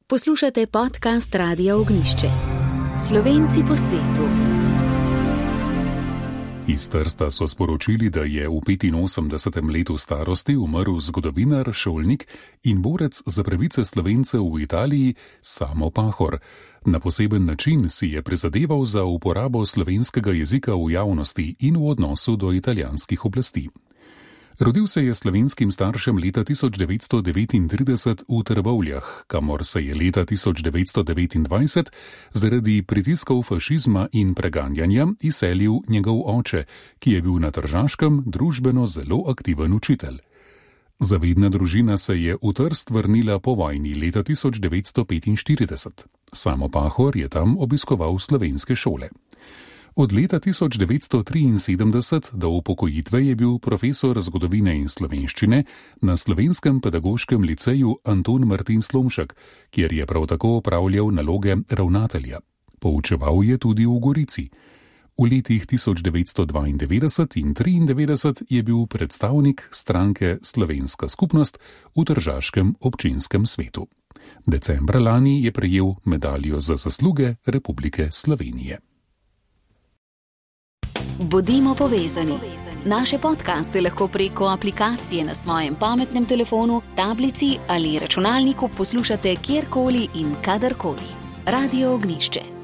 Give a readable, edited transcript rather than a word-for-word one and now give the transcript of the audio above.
Poslušate podcast Radia Ognjišče. Slovenci po svetu. Iz Trsta so sporočili, da je v 85. letu starosti umrl zgodovinar, šolnik in borec za pravice Slovencev v Italiji Samo Pahor. Na poseben način si je prizadeval za uporabo slovenskega jezika v javnosti in v odnosu do italijanskih oblasti. Rodil se je slovenskim staršem leta 1939 v Trbovljah, kamor se je leta 1929 zaradi pritiskov fašizma in preganjanja izselil njegov oče, ki je bil na Tržaškem družbeno zelo aktiven učitelj. Zavedna družina se je v Trst vrnila po vojni leta 1945. Samo Pahor je tam obiskoval slovenske šole. Od leta 1973 do upokojitve je bil profesor zgodovine in slovenščine na Slovenskem pedagoškem liceju Anton Martin Slomšek, kjer je prav tako opravljal naloge ravnatelja. Poučeval je tudi v Gorici. V letih 1992 in 1993 je bil predstavnik stranke Slovenska skupnost v Tržaškem občinskem svetu. Decembra lani je prejel medaljo za zasluge Republike Slovenije. Bodimo povezani. Naše podcaste lahko preko aplikacije na svojem pametnem telefonu, tablici ali računalniku poslušate kjerkoli in kadarkoli. Radio Ognjišče.